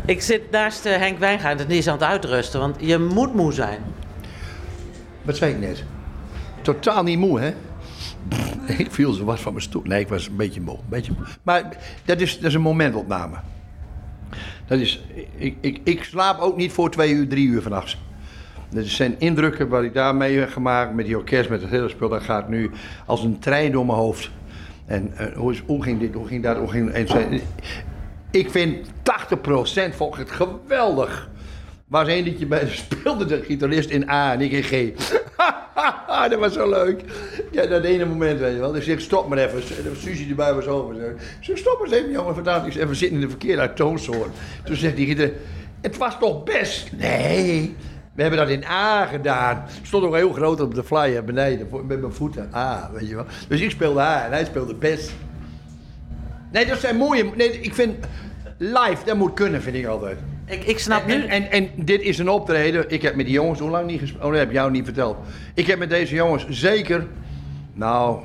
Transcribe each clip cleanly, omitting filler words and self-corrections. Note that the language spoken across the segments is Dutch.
Ik zit naast Henk Wijngaard en die is aan het uitrusten, want je moet moe zijn. Wat zei ik net? Totaal niet moe, hè? Ik viel zo wat van mijn stoel. Nee, ik was een beetje moe. Maar dat is een momentopname. Dat is, ik slaap ook niet voor 2 uur, 3 uur 's nachts. Dat zijn indrukken wat ik daarmee heb gemaakt met die orkest, met het hele spul. Dat gaat nu als een trein door mijn hoofd. En hoe ging dit, hoe ging dat, hoe ging... Ik vind 80% vond ik het geweldig. Was één liedje bij, speelde de gitarist in A en ik in G. Dat was zo leuk. Ja, dat ene moment, weet je wel. Dus ik stop maar even. Suzie erbij was over. Ik zeg, stop eens even, jongen, vandaag. Ik zeg, we zitten in de verkeerde toonsoort. Toen zegt die gitarist, het was toch best? Nee, we hebben dat in A gedaan. Stond ook heel groot op de flyer beneden, met mijn voeten. A, weet je wel. Dus ik speelde A en hij speelde best. Nee, dat zijn mooie... Nee, ik vind... Live, dat moet kunnen, vind ik altijd. Ik snap nu... En dit is een optreden. Ik heb met die jongens hoe lang niet gespeeld? Oh, dat heb ik jou niet verteld. Ik heb met deze jongens zeker... Nou...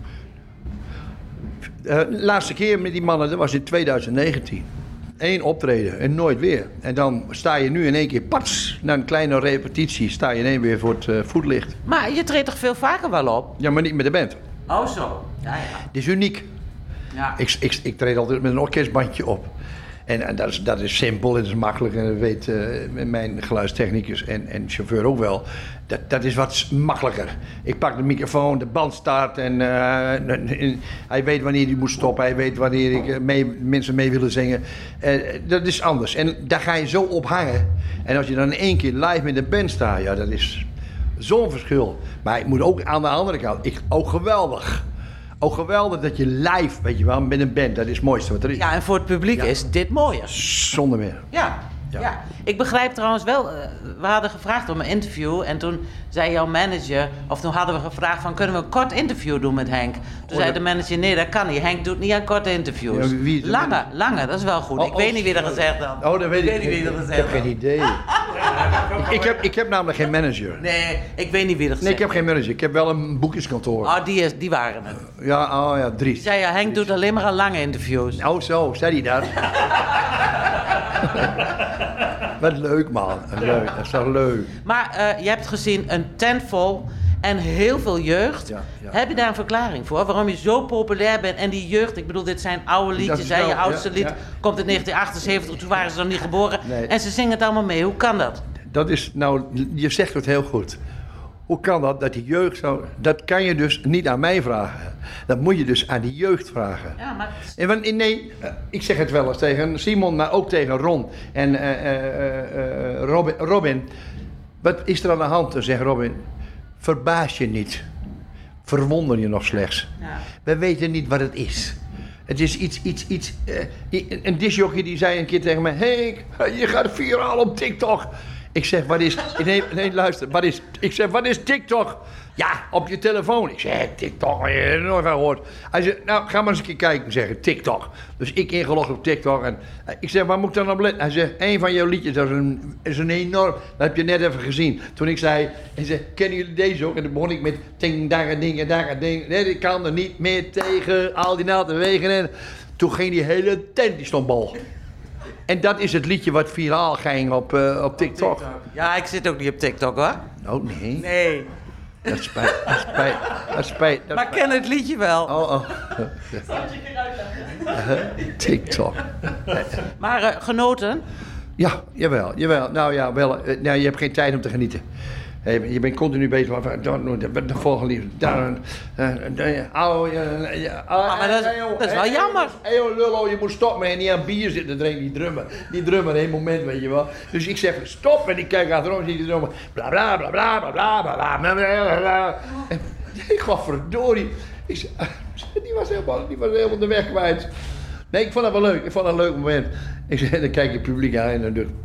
De laatste keer met die mannen, dat was in 2019. 1 optreden en nooit weer. En dan sta je nu in één keer, pats, na een kleine repetitie, sta je in één weer voor het voetlicht. Maar je treedt toch veel vaker wel op? Ja, maar niet met de band. Oh zo, ja. Dit is uniek. Ja. Ik treed altijd met een orkestbandje op. En dat is simpel en dat is makkelijk. En dat weet mijn geluidstechnicus en chauffeur ook wel. Dat is wat makkelijker. Ik pak de microfoon, de band start en hij weet wanneer hij moet stoppen. Hij weet wanneer ik mensen mee willen zingen. Dat is anders. En daar ga je zo op hangen. En als je dan in één keer live met de band staat, ja, dat is zo'n verschil. Maar ik moet ook aan de andere kant, ook geweldig. Ook geweldig dat je live, weet je wel, met een band, dat is het mooiste wat er is. Ja, en voor het publiek is dit mooier. Zonder meer. Ja. Ik begrijp trouwens wel, we hadden gevraagd om een interview en toen zei jouw manager, of toen hadden we gevraagd van kunnen we een kort interview doen met Henk? Toen zei de manager nee, dat kan niet. Henk doet niet aan korte interviews. Ja, wie is lange, dat is wel goed. Ik weet niet wie dat gezegd had. Oh, dat weet ik niet wie dat gezegd had. Ik heb geen idee. ik heb namelijk geen manager. Nee, ik weet niet wie dat gezegd had. Nee, ik heb geen manager. Ik heb wel een boekingskantoor. Oh, die waren het. Ja, 3. Zei je, Henk doet alleen maar aan lange interviews. Oh zo, zei hij dat? Wat leuk, man. Leuk. Dat is toch leuk. Maar je hebt gezien een tent vol en heel veel jeugd. Ja. Heb je daar een verklaring voor? Waarom je zo populair bent en die jeugd, ik bedoel, dit zijn oude liedjes. wel, Je oudste lied komt in 1978, toen waren ze nog niet geboren. Nee. En ze zingen het allemaal mee. Hoe kan dat? Dat is, nou, je zegt het heel goed. Hoe kan dat die jeugd zo... Dat kan je dus niet aan mij vragen. Dat moet je dus aan die jeugd vragen. Ja, maar... Ik zeg het wel eens tegen Simon, maar ook tegen Ron en Robin. Wat is er aan de hand? Dan zegt Robin, verbaas je niet. Verwonder je nog slechts. Ja. We weten niet wat het is. Het is iets... een discjockey die zei een keer tegen mij... Henk, je gaat viraal op TikTok. Ik zeg, wat is... Nee, luister. Wat is TikTok? Ja, op je telefoon. Ik zeg, TikTok, heb je er nooit van gehoord. Hij zegt, nou, ga maar eens een keer kijken, zeggen, TikTok. Dus ik ingelogd op TikTok en ik zeg, waar moet ik dan op letten? Hij zegt, een van jouw liedjes, dat is een enorm... Dat heb je net even gezien. Toen ik zei, hij zei, kennen jullie deze ook? En dan begon ik met ting, daar, ding, daar, ding. Nee, ik kan er niet meer tegen, al die natte wegen. En toen ging die hele tent, die stond bol. En dat is het liedje wat viraal ging op TikTok. Ja, ik zit ook niet op TikTok, hoor. Oh, nee. Nee. Dat spijt. Maar ken het liedje wel. Oh. Zal ik je uitleggen? TikTok. Maar genoten? Ja, jawel. Nou ja, wel. Nou, je hebt geen tijd om te genieten. Je bent continu bezig met de volgende liefde. Maar dat is wel jammer. Hé lullo, je moet stoppen en niet aan bier zitten drinken, die drummer, één moment, weet je wel. Dus ik zeg stop en ik kijk achterom, zie die drummer, bla bla bla bla bla bla bla bla bla bla. En ik gaf verdorie. Ik zei, die was helemaal de weg kwijt. Nee, ik vond dat wel leuk. Ik vond dat een leuk moment. Ik zei, dan kijk je het publiek aan en dan doe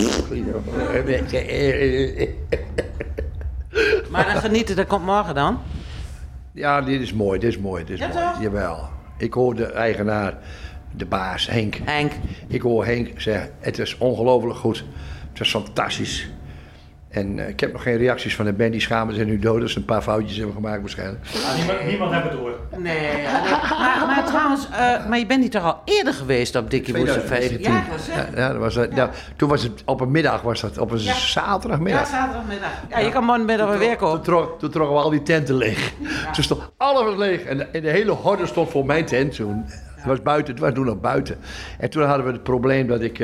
ik... Maar dan genieten, dat komt morgen dan? Ja, dit is mooi. Ja, toch? Jawel. Ik hoor de eigenaar, de baas, Henk. Ik hoor Henk zeggen, het is ongelooflijk goed. Het is fantastisch. En ik heb nog geen reacties van de band. Die schamen zijn nu dood. Dat ze een paar foutjes hebben gemaakt waarschijnlijk. Niemand heeft het door. Nee. Maar trouwens, maar je bent niet toch al eerder geweest op Dickie Woester Festival? 2019. Ja, ik was zeggen. Ja, dat was, nou, toen was het op een middag, was dat op een Ja. zaterdagmiddag. Ja, zaterdagmiddag. Ja, je kan morgenmiddag weer komen. Toen trokken we al die tenten leeg. Toen stond alles leeg. En de hele horde stond voor mijn tent toen. Het was buiten, het was toen nog buiten. En toen hadden we het probleem dat ik...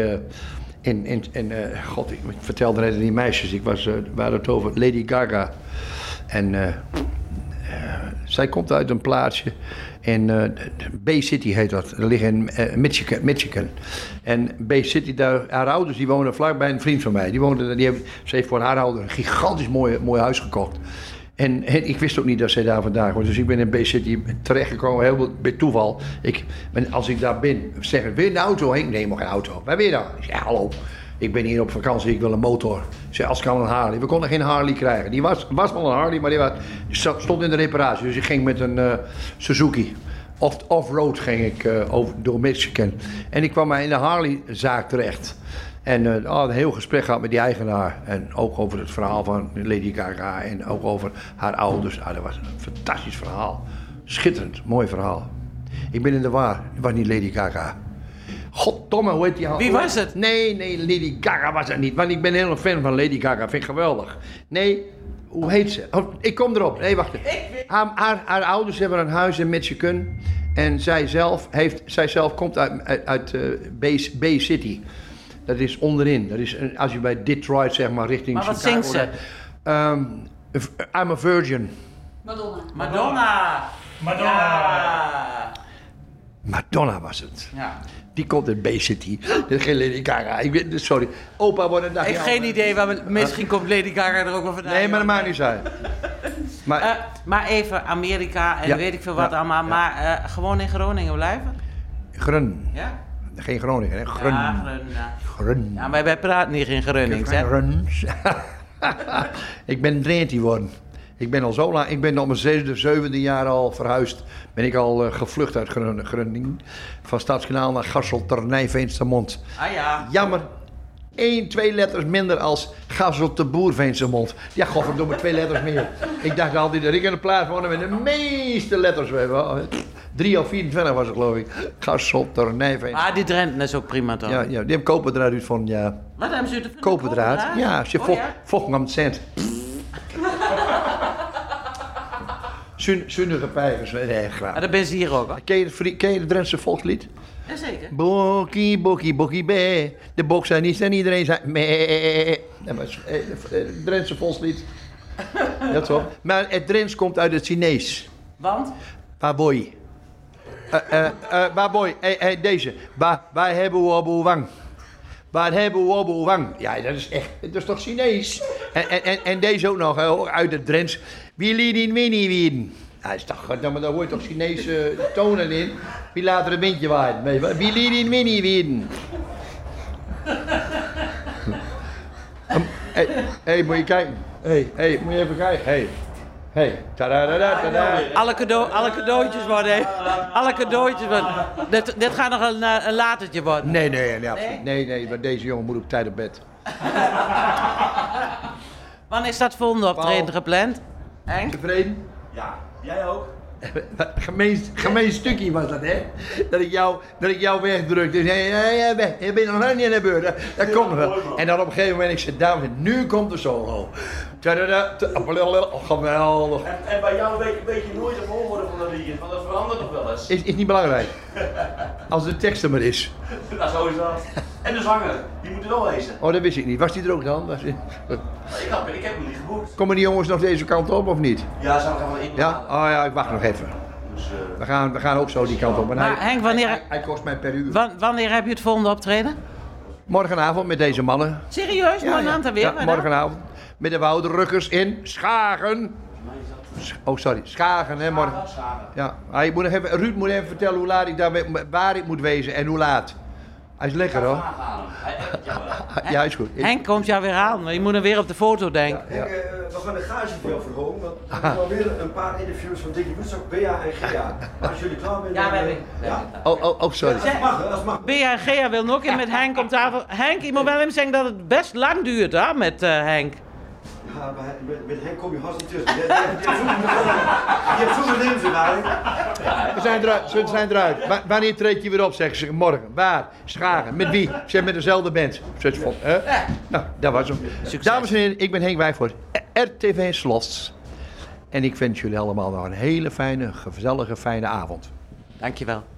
God, ik vertelde net aan die meisjes. We hadden het over Lady Gaga. En zij komt uit een plaatsje. In Bay City heet dat. Dat ligt in Michigan. En Bay City, daar, haar ouders die wonen vlakbij een vriend van mij. Ze heeft voor haar ouders een gigantisch mooi huis gekocht. En ik wist ook niet dat zij daar vandaag was. Dus ik ben in Bay City terechtgekomen, heel bij toeval. Als ik daar ben, zeggen we, wil je een auto? Ik neem nog geen auto. Waar ben je dan? Ik zeg, hallo, ik ben hier op vakantie, ik wil een motor. Ik zeg, als kan een Harley. We konden geen Harley krijgen. Die was wel een Harley, maar die stond in de reparatie. Dus ik ging met een Suzuki. Off-road ging ik door Michigan. En ik kwam in de Harley-zaak terecht. En een heel gesprek gehad met die eigenaar. En ook over het verhaal van Lady Gaga. En ook over haar ouders. Dat was een fantastisch verhaal. Schitterend, mooi verhaal. Ik ben in de war. Het was niet Lady Gaga. Goddomme, hoe heet die? Wie was het? Nee, Lady Gaga was het niet. Want ik ben een hele fan van Lady Gaga. Vind ik geweldig. Nee, hoe heet ze? Oh, ik kom erop. Nee, wacht even. Haar ouders hebben een huis in Michigan. En zij zelf komt uit Bay City. Dat is onderin. Dat is als je bij Detroit, zeg maar, richting Maar wat Chicago... zingt ze? I'm a Virgin. Madonna. Ja. Madonna was het. Ja. Die komt uit Bay City. Dat is geen Lady Gaga. Sorry. Opa wordt een dag... Ik heb geen idee, misschien komt Lady Gaga er ook wel vandaan. Nee, maar dat maakt niet uit. Maar even Amerika en Ja, weet ik veel wat ja, allemaal. ja. Maar gewoon in Groningen blijven? Grun. Ja? Geen Groningen, hè? Grun. Ja, Grun, ja. Grun. Ja, maar wij praten niet in Grunnings, hè? Gruns. Ik ben Drenthe geworden. Ik ben al zo lang, ik ben op mijn 7e jaar al verhuisd. Ben ik al gevlucht uit Groningen. Van Stadskanaal naar Gassel-Ternij-Veenstermond. Ah ja. Jammer. 2 letters minder als Gassel-te-Boer-Veenstermond. Ja, godverdomme, 2 letters meer. Ik dacht altijd dat ik in de plaats woonde met de meeste letters. 3 of 24 was het, geloof ik. Gassel-Ternij-Veenstermond. Maar die Drenthe is ook prima, toch? Ja, die hebben koperdraad uit van, ja. Wat hebben ze uit? Koperdraad? Ja, als je vocht aan het cent. Zunnige pijgers, nee, graag. Maar dat ben ze hier ook, hoor. Ken je het Drentse volkslied? Jazeker. Bokkie, bokkie, bokkie, bé. De bok zijn niet en iedereen zei mee. Dat was het Drentse volkslied. Dat is wel. Maar het Drents komt uit het Chinees. Want? Baboy. Baboy, deze. Wij hebben wobo wang. Waar hebben we wobo wang? Ja, dat is echt, dat is toch Chinees? En deze ook nog, uit het Drents. Wie liet in winnie wien? Ja, is toch, maar daar hoort toch Chinese tonen in? Wie laat er een windje waaien? Wie liet in winnie wien? Hé, moet je kijken. Hé, moet je even kijken. Hé, tada. Alle cadeautjes worden. Alle cadeautjes worden. Dit gaat nog een latertje worden. Nee, want deze jongen moet op tijd op bed. Wanneer is dat volgende optreden gepland? Henk? Tevreden? Ja, jij ook. Gemeen stukje was dat, hè? Dat ik jou wegdruk. Dus je bent nog niet in de beurt. Dat komt wel. En dan op een gegeven moment, ik zit daar, nu komt de solo. Geweldig. En bij jou weet je nooit de volgorde van de liedjes, want dat verandert nog wel eens. Is niet belangrijk. Als de tekst er maar is. Nou, zo is dat. En de zanger, die moet er wel wezen. Oh, dat wist ik niet. Was die er ook dan? Ik heb hem niet geboekt. Komen die jongens nog deze kant op of niet? Ja, ze gaan wel in. Ja? Oh ja, ik wacht nog even. Dus, We gaan ook zo die kant op. Maar Henk, wanneer... Hij kost mij per uur. Wanneer heb je het volgende optreden? Morgenavond met deze mannen. Serieus? Morgenavond weer? Ja, morgenavond. Met de Wouderukkers in Schagen. Oh, sorry. Schagen, hè, morgen. Ja. Ruud moet even vertellen hoe laat ik daar waar ik moet wezen en hoe laat. Hij is lekker, hoor. Ja, is goed. Henk komt jou weer halen, maar je moet hem weer op de foto denken. Ja. Henk, we gaan de gage voor jou verhogen, want we hebben alweer een paar interviews van Dickie Woodstock, Bea en Gea. Maar als jullie klaar zijn... Ja, we hebben. Ja? Oh, sorry. Als het mag, als het mag. Bea en Gea wil nog in met Henk om tafel. Henk, je moet wel even zeggen dat het best lang duurt, hè, met Henk. Ja, met Henk kom je haast niet tussen. Die heeft vroeger nemen ze eigenlijk. We zijn eruit. Wanneer treed je weer op, zeggen ze. Morgen. Waar? Schagen. Met wie? Zeg met dezelfde band. Nou, dat was hem. Succes. Dames en heren, ik ben Henk Wijvoort. RTV Slots. En ik wens jullie allemaal nog een hele fijne, gezellige, fijne avond. Dankjewel.